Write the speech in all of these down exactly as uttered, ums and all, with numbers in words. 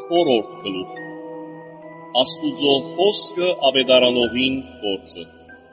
Խորհուրդ գլուխ Աստուծո խոսքը ավետարանողին գործը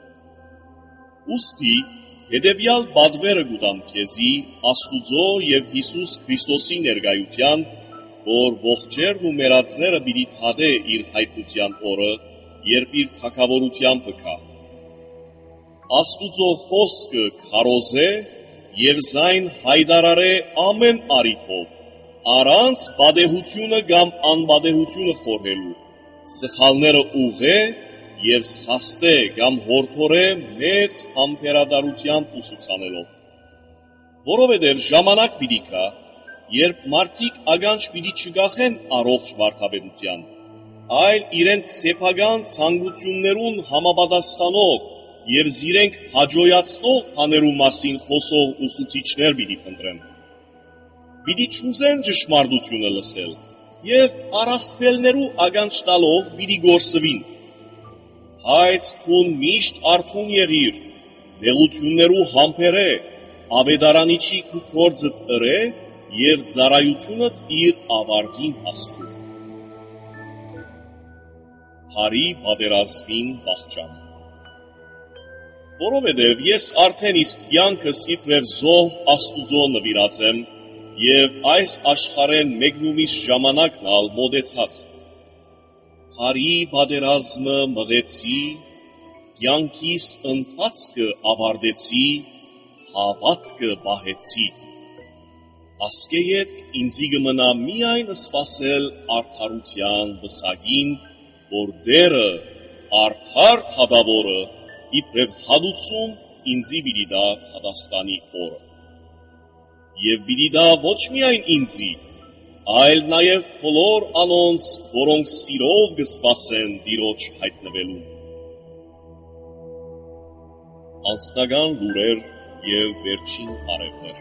Ուստի հետևյալ բադվերը գուտամ քեզի Աստուծո և Հիսուս Քրիստոսի ներկայության, որ ողջերն ու մեռածները պիտի թադե իր հայտնության օրը, երբ իր թագավորությամբ կգա։ Աստուծո խոսքը քարոզե և զայն հայտարարե ամեն առիթով, առանց պատեհությունը կամ անպատեհությունը խորհելու, սխալները ուղղե և սաստե կամ հորդորե մեծ համբերատարությամբ ուսուցանելով։ Որովհետև ժամանակ պիտի գա, երբ մարդիկ ականջ պիտի չգախեն առողջ վարդապետության, այլ իրենց սեփական ցանկություններուն համապատասխանող և զիրենք հաջողացնող բաներու մասին խոսող ուսուցիչներ պիտի փնտրեն։ Պիտի չուզեն ճշմարտությունը լսել և առասպելներու ականջ տալով պիտի գործվին։ Բայց թուն միշտ արթուն եղիր, նեղություններու համբերե, ավետարանիչի քու գործդ ըրե և ծառայությունդ իր ավարտին հասցուր։ Հարի պատերազմին վախճան Որովհետև ես արդեն իսկ կյանքս իբրև զոհ Աստուծո նվիրած եմ և այս աշխարհեն մեկնումից ժամանակն ալ մոտեցած է։ Հարի պատերազմը մղեցի, կյանքիս ընթացքը ավարտեցի, հավատքը պահեցի։ Ասկե ետք ինձի կմնա միայն սպասել արդարության վսակին, որ Տերը արդար թագավորը իբրև հատուցում ինձի պիտի տա Հադաստանի օրը։ Եվ պիտի տա ոչ միայն ինձի, այլ նաև բոլոր անոնց, որոնք սիրով կսպասեն Տիրոջ հայտնվելուն։ Անձնական լուրեր և վերջին արևներ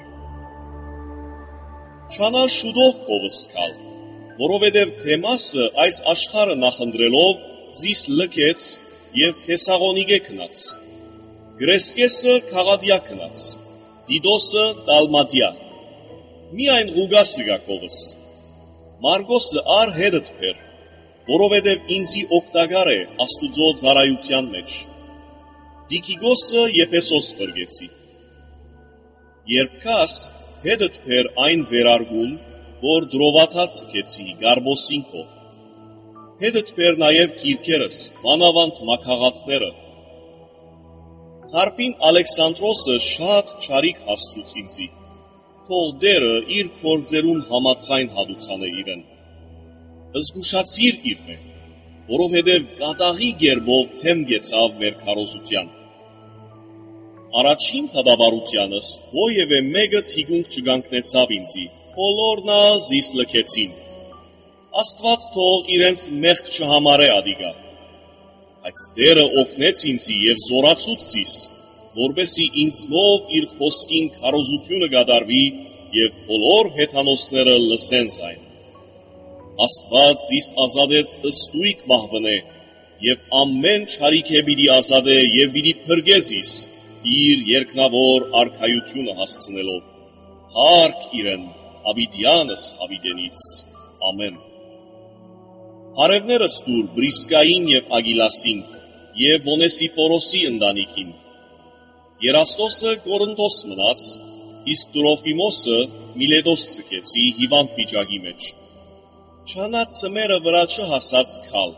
Չանալ շուտով քովս գալ, որովհետև Դեմասը այս աշխարհը նախընտրելով զիս լքեց և Թեսաղոնիկե գնաց, Գրեսկեսը Քաղատիա գնաց, Տիտոսը Դալմատիա, միայն Ղուգասը գա քովս։ Մարգոսը ար հետդ բեր, որովհետև ինձի օգտակար է Աստուծո ծառայության մեջ։ Տիքիկոսը Եփեսոս բրգեցի։ Երբ կաս, հետդ բեր այն վերարգուն, որ դրովաթած գեցի Գարբոսինքով։ Հետդ բեր նաև գիրքերս, մանավանդ մաքաղաթները։ Թարպին Ալեքսանդրոսը շատ չարիք հասցուց ինձի, թող Տերը իր գործերուն համաձայն հատուցանե իրեն։ Զգուշացիր իրն է, որովհետև կատաղի գերբով թեմ գեցավ մեր քարոզության։ Առաջին դատավարությանս ովևէ մեկը թիկունք չկանգնեցավ ինձի, բոլորն ալ զիս լքեցին։ Աստված թող իրենց մեղք չհամարե ադիգա։ Բայց Տերը օգնեց ինձի և զորացուց զիս, որպեսզի ինձնով իր խոսքին քարոզությունը կատարվի և բոլոր հեթանոսները լսեն զայն։ Աստված զիս ազատեց ըստույք մահվնե և ամեն չարիք է պիտի ազատե և պիտի փրկե զիս իր երկնավոր արքայությունը հասցնելով։ Փառք իրեն Ավիդյանս հավիտենից։ Ամեն։ Հարևներս դուր Բրիսկային և Ագիլասին և Օնեսիֆորոսի ընտանիքին։ Երաստոսը Կորինթոս մնաց, իսկ Տրոֆիմոսը Միլետոս ձգեցի հիվանդ վիճակի մեջ։ Չանած սմերը վրա չհասած քալ։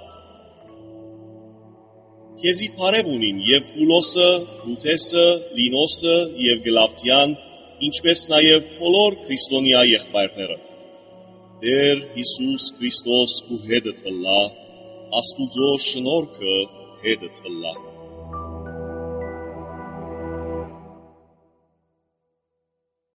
Քեզի բարև ունին և Պուլոսը, Լութեսը, Լինոսը և Գլավդյան, ինչպես նաև բոլոր քրիստոնյա եղբայրները։ Տեր Հիսուս Քրիստոս ու հետդ ըլլա, Աստուծո շնորհքը հետդ ըլլա։